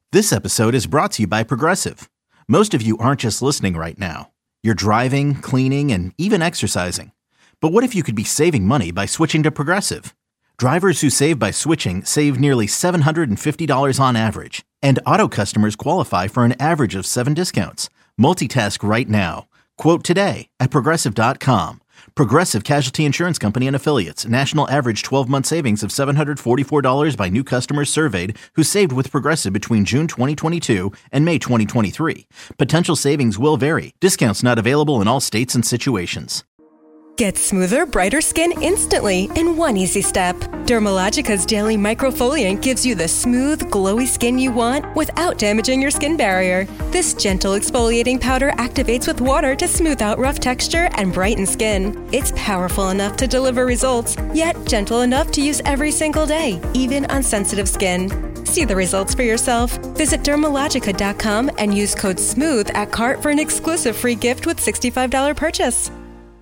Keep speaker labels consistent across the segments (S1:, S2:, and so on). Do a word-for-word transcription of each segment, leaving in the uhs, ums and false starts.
S1: This episode is brought to you by Progressive. Most of you aren't just listening right now. You're driving, cleaning, and even exercising. But what if you could be saving money by switching to Progressive? Drivers who save by switching save nearly seven hundred fifty dollars on average. And auto customers qualify for an average of seven discounts. Multitask right now. Quote today at Progressive dot com. Progressive Casualty Insurance Company and Affiliates. National average twelve-month savings of seven hundred forty-four dollars by new customers surveyed who saved with Progressive between June twenty twenty-two and May twenty twenty-three. Potential savings will vary. Discounts not available in all states and situations.
S2: Get smoother, brighter skin instantly in one easy step. Dermalogica's Daily Microfoliant gives you the smooth, glowy skin you want without damaging your skin barrier. This gentle exfoliating powder activates with water to smooth out rough texture and brighten skin. It's powerful enough to deliver results, yet gentle enough to use every single day, even on sensitive skin. See the results for yourself. Visit Dermalogica dot com and use code SMOOTH at cart for an exclusive free gift with sixty-five dollars purchase.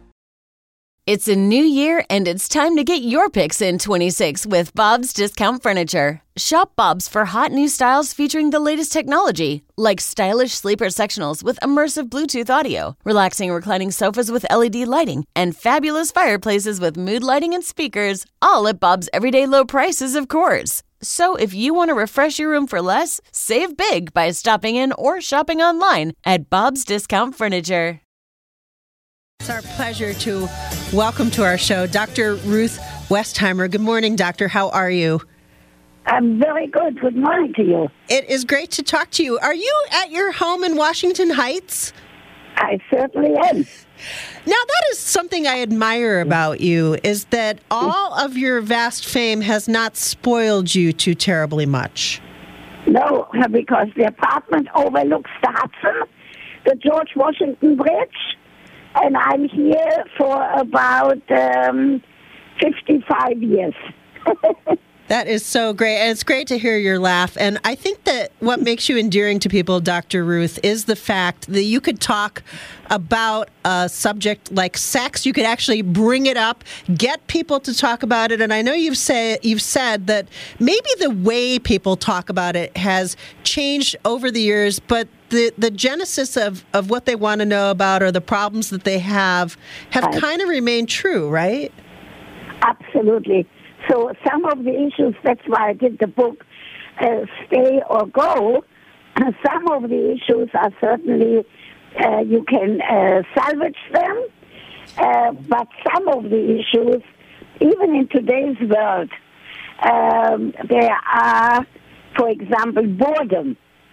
S3: It's a new year, and it's time to get your picks in twenty-six with Bob's Discount Furniture. Shop Bob's for hot new styles featuring the latest technology, like stylish sleeper sectionals with immersive Bluetooth audio, relaxing reclining sofas with L E D lighting, and fabulous fireplaces with mood lighting and speakers, all at Bob's everyday low prices, of course. So if you want to refresh your room for less, save big by stopping in or shopping online at Bob's Discount Furniture.
S4: It's our pleasure to welcome to our show Doctor Ruth Westheimer. Good morning, Doctor. How are you?
S5: I'm very good. Good morning to you.
S4: It is great to talk to you. Are you at your home in Washington Heights?
S5: I certainly am.
S4: Now, that is something I admire about you, is that all of your vast fame has not spoiled you too terribly much.
S5: No, because the apartment overlooks the Hudson, the George Washington Bridge, and I'm here for about um, fifty-five years.
S4: That is so great. And it's great to hear your laugh. And I think that what makes you endearing to people, Doctor Ruth, is the fact that you could talk about a subject like sex. You could actually bring it up, get people to talk about it. And I know you've say, you've said that maybe the way people talk about it has changed over the years, but the, the genesis of, of what they want to know about or the problems that they have have
S5: right.
S4: kind of remained true, right?
S5: Absolutely. So some of the issues, that's why I did the book, uh, Stay or Go. Some of the issues are certainly, uh, you can uh, salvage them, uh, but some of the issues, even in today's world, um, there are, for example, boredom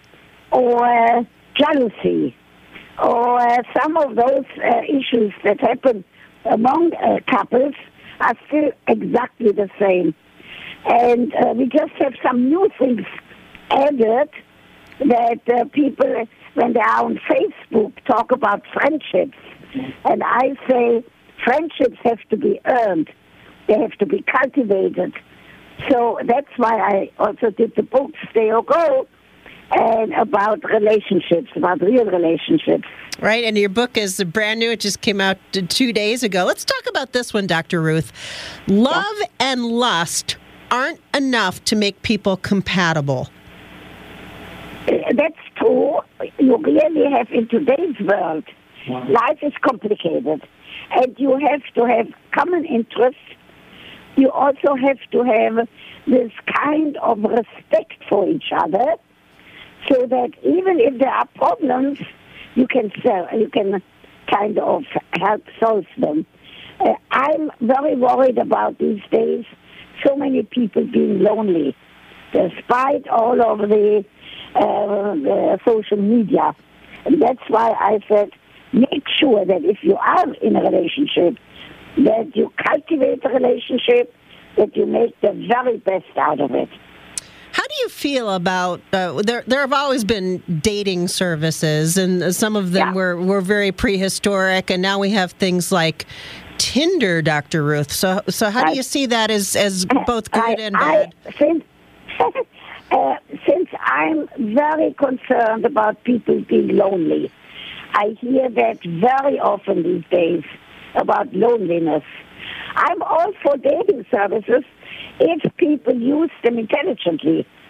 S5: or jealousy or uh, some of those uh, issues that happen among uh, couples are still exactly the same. And uh, we just have some new things added that uh, people, when they are on Facebook, talk about friendships. And I say friendships have to be earned. They have to be cultivated. So that's why I also did the book, Stay or Go, and about relationships, about real relationships.
S4: Right, and your book is brand new. It just came out two days ago. Let's talk about this one, Doctor Ruth. Love yeah. and lust aren't enough to make people compatible.
S5: That's true. You really have, in today's world, wow. life is complicated. And you have to have common interests. You also have to have this kind of respect for each other, so that even if there are problems, you can you can kind of help solve them. Uh, I'm very worried about these days so many people being lonely, despite all of the, uh, the social media. And that's why I said, make sure that if you are in a relationship, that you cultivate the relationship, that you make the very best out of it.
S4: How do you feel about, uh, there There have always been dating services, and some of them yeah. were, were very prehistoric, and now we have things like Tinder, Doctor Ruth. So so how I, do you see that as, as both good
S5: I,
S4: and bad?
S5: I, since, uh, since I'm very concerned about people being lonely, I hear that very often these days about loneliness. I'm all for dating services if people use them intelligently.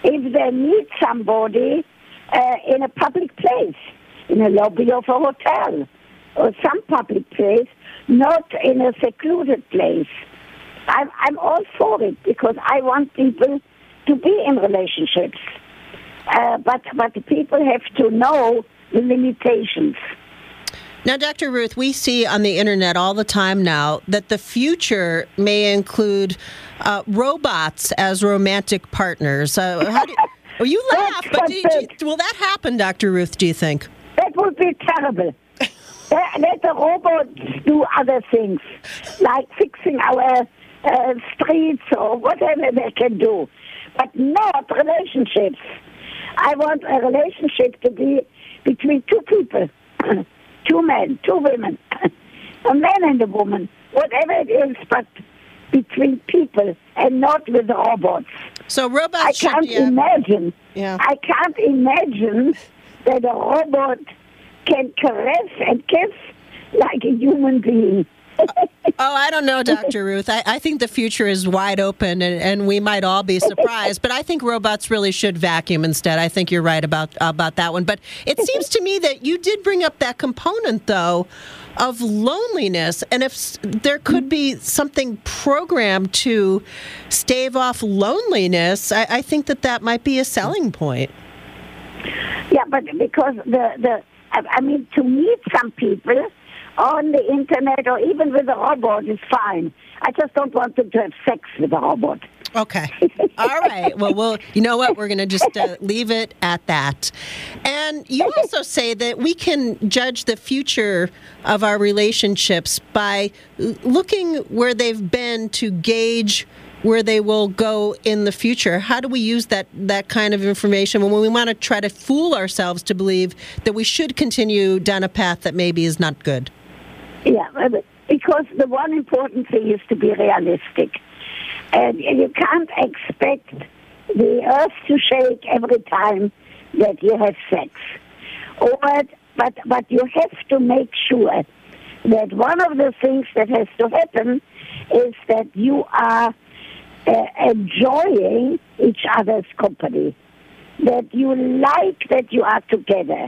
S5: if they meet somebody uh, in a public place, in a lobby of a hotel or some public place, not in a secluded place. I'm, I'm all for it because I want people to be in relationships. Uh, but, but people have to know the limitations.
S4: Now, Doctor Ruth, we see on the internet all the time now that the future may include uh, robots as romantic partners. Uh, how do you, well, you laugh, but do you, do you, will that happen, Doctor Ruth, do you think?
S5: That would be terrible. Let, let the robots do other things, like fixing our uh, streets or whatever they can do, but not relationships. I want a relationship to be between two people. Two men, two women, a man and a woman, whatever it is, but between people and not with robots.
S4: So robots
S5: I
S4: should,
S5: can't
S4: yeah.
S5: imagine.
S4: Yeah.
S5: I can't imagine that a robot can caress and kiss like a human being.
S4: Oh, I don't know, Doctor Ruth. I, I think the future is wide open, and, and we might all be surprised. But I think robots really should vacuum instead. I think you're right about about that one. But it seems to me that you did bring up that component, though, of loneliness. And if there could be something programmed to stave off loneliness, I, I think that that might be a selling point.
S5: Yeah, but because the, the I mean, to meet some people on the internet or even with a robot is fine. I just don't want them to have sex with a robot.
S4: Okay. All right. Well, well, you know what? We're going to just uh, leave it at that. And you also say that we can judge the future of our relationships by looking where they've been to gauge where they will go in the future. How do we use that, that kind of information when we want to try to fool ourselves to believe that we should continue down a path that maybe is not good?
S5: Yeah, because the one important thing is to be realistic. And you can't expect the earth to shake every time that you have sex. Or, but, but you have to make sure that one of the things that has to happen is that you are uh, enjoying each other's company, that you like that you are together,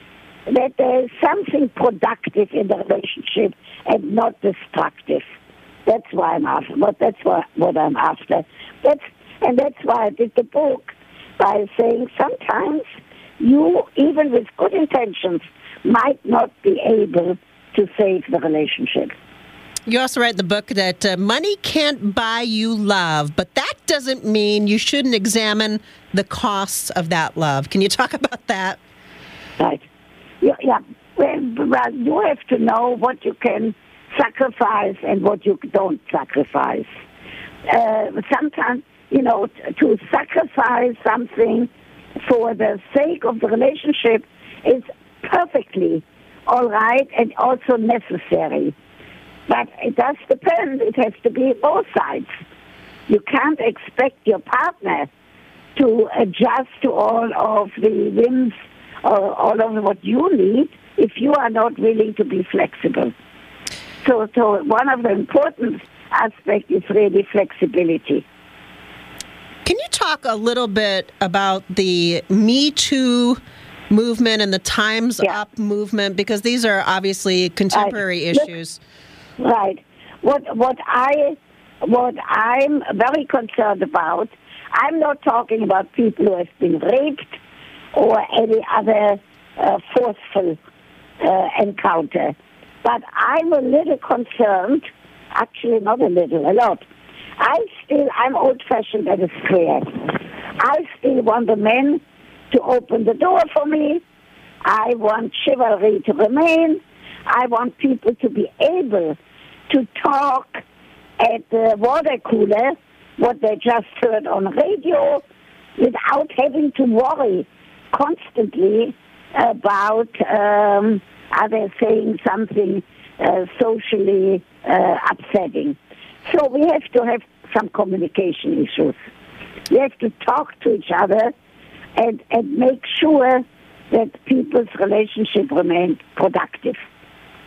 S5: that there is something productive in the relationship and not destructive. That's why I'm after. But that's what, what I'm after. That's and that's why I did the book by saying sometimes you, even with good intentions, might not be able to save the relationship.
S4: You also write in the book that uh, money can't buy you love, but that doesn't mean you shouldn't examine the costs of that love. Can you talk about that?
S5: Right. Yeah, yeah. Well, well, you have to know what you can sacrifice and what you don't sacrifice. Uh, sometimes, you know, t- to sacrifice something for the sake of the relationship is perfectly all right and also necessary. But it does depend. It has to be both sides. You can't expect your partner to adjust to all of the whims or all of what you need if you are not willing to be flexible. So, so one of the important aspects is really flexibility.
S4: Can you talk a little bit about the Me Too movement and the Time's
S5: Yeah.
S4: Up movement? Because these are obviously contemporary
S5: Right.
S4: issues.
S5: Right. What what I what I'm very concerned about, I'm not talking about people who have been raped or any other uh, forceful uh, encounter. But I'm a little concerned, actually not a little, a lot. I still, I'm old-fashioned and square. I still want the men to open the door for me. I want chivalry to remain. I want people to be able to talk at the water cooler, what they just heard on radio, without having to worry constantly about um, are they saying something uh, socially uh, upsetting. So we have to have some communication issues. We have to talk to each other and, and make sure that people's relationship remain productive.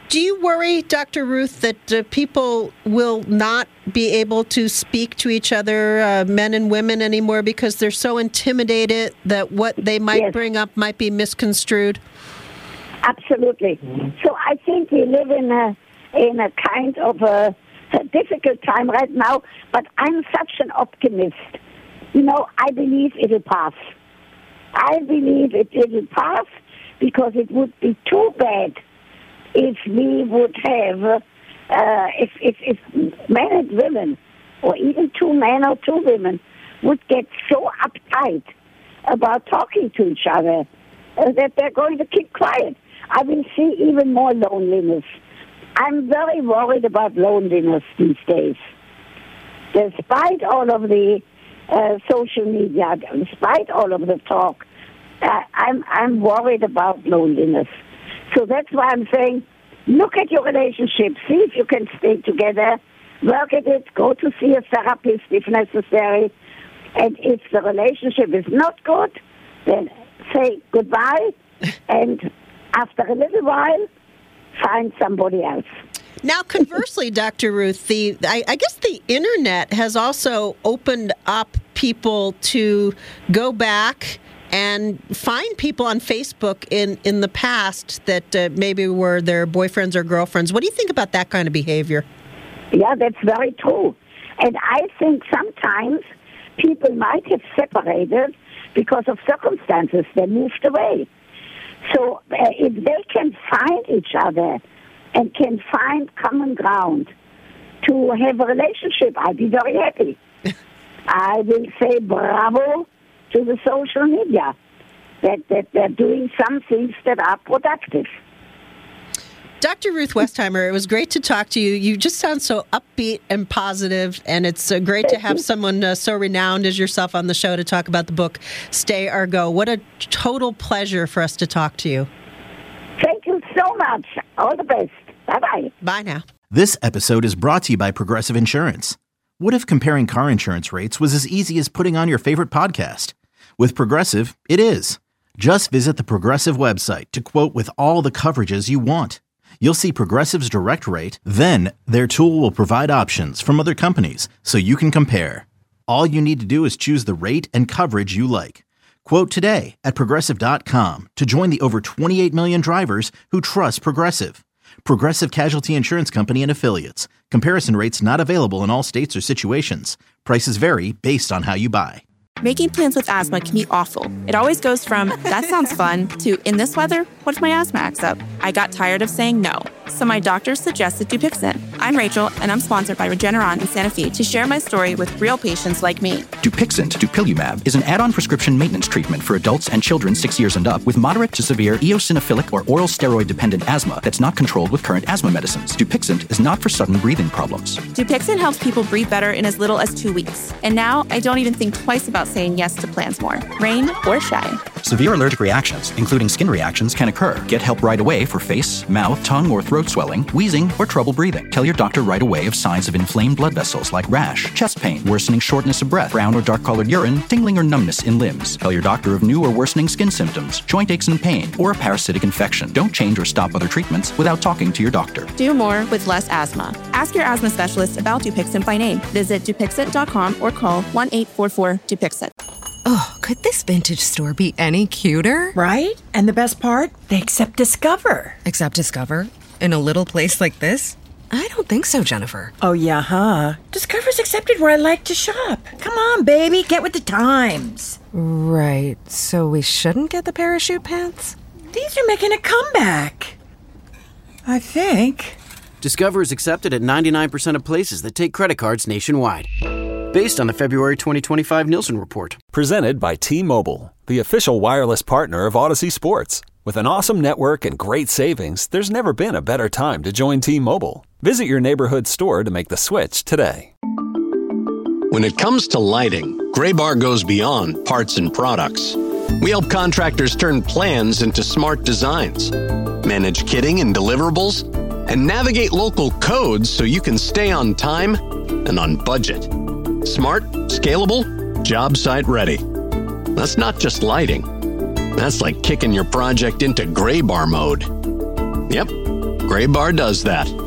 S4: Do you worry, Doctor Ruth, that uh, people will not be able to speak to each other, uh, men and women, anymore because they're so intimidated that what they might yes. bring up might be misconstrued?
S5: Absolutely. So I think we live in a in a kind of a, a difficult time right now, but I'm such an optimist. You know, I believe it will pass. I believe it, it will pass because it would be too bad if we would have, uh, if, if, if men and women, or even two men or two women, would get so uptight about talking to each other uh, that they're going to keep quiet. I will see even more loneliness. I'm very worried about loneliness these days. Despite all of the uh, social media, despite all of the talk, uh, I'm I'm worried about loneliness. So that's why I'm saying, look at your relationship, see if you can stay together, work at it, go to see a therapist if necessary, and if the relationship is not good, then say goodbye, and after a little while, find somebody else.
S4: Now, conversely, Doctor Ruth, the I, I guess the internet has also opened up people to go back and find people on Facebook in, in the past that uh, maybe were their boyfriends or girlfriends. What do you think about that kind of behavior?
S5: Yeah, that's very true. And I think sometimes people might have separated because of circumstances. They moved away. So uh, if they can find each other and can find common ground to have a relationship, I'd be very happy. I will say bravo to the social media, that, that they're doing some things that are productive.
S4: Doctor Ruth Westheimer, it was great to talk to you. You just sound so upbeat and positive, and it's uh, great to have someone uh, so renowned as yourself on the show to talk about the book, Stay or Go. What a total pleasure for us to talk to you.
S5: Thank you so much. All the best. Bye-bye.
S4: Bye now.
S1: This episode is brought to you by Progressive Insurance. What if comparing car insurance rates was as easy as putting on your favorite podcast? With Progressive, it is. Just visit the Progressive website to quote with all the coverages you want. You'll see Progressive's direct rate, then their tool will provide options from other companies so you can compare. All you need to do is choose the rate and coverage you like. Quote today at Progressive dot com to join the over twenty-eight million drivers who trust Progressive. Progressive Casualty Insurance Company and Affiliates. Comparison rates not available in all states or situations. Prices vary based on how you buy.
S6: Making plans with asthma can be awful. It always goes from, that sounds fun, to, in this weather, what if my asthma acts up? I got tired of saying no, so my doctor suggested Dupixent. I'm Rachel, and I'm sponsored by Regeneron and Sanofi to share my story with real patients like me.
S7: Dupixent, dupilumab, is an add-on prescription maintenance treatment for adults and children six years and up with moderate to severe eosinophilic or oral steroid-dependent asthma that's not controlled with current asthma medicines. Dupixent is not for sudden breathing problems.
S6: Dupixent helps people breathe better in as little as two weeks. And now I don't even think twice about saying yes to plans more, rain or shine.
S7: Severe allergic reactions, including skin reactions, can occur. Get help right away for face, mouth, tongue, or throat swelling, wheezing, or trouble breathing. Tell your doctor right away of signs of inflamed blood vessels like rash, chest pain, worsening shortness of breath, brown or dark-colored urine, tingling or numbness in limbs. Tell your doctor of new or worsening skin symptoms, joint aches and pain, or a parasitic infection. Don't change or stop other treatments without talking to your doctor.
S6: Do more with less asthma. Ask your asthma specialist about Dupixent by name. Visit Dupixent dot com or call one eight four four Dupixent.
S8: Oh, could this vintage store be any cuter?
S9: Right? And the best part? They accept Discover.
S8: Accept Discover? In a little place like this? I don't think so, Jennifer.
S9: Oh, yeah, huh? Discover's accepted where I like to shop. Come on, baby, get with the times.
S8: Right, so we shouldn't get the parachute pants?
S9: These are making a comeback. I think.
S10: Discover is accepted at ninety-nine percent of places that take credit cards nationwide. Based on the February twenty twenty-five Nielsen report.
S11: Presented by T-Mobile, the official wireless partner of Odyssey Sports. With an awesome network and great savings, there's never been a better time to join T-Mobile. Visit your neighborhood store to make the switch today.
S12: When it comes to lighting, Graybar goes beyond parts and products. We help contractors turn plans into smart designs, manage kitting and deliverables, and navigate local codes so you can stay on time and on budget. Smart, scalable, job site ready. That's not just lighting. That's like kicking your project into Graybar mode. Yep, Gray Bar does that.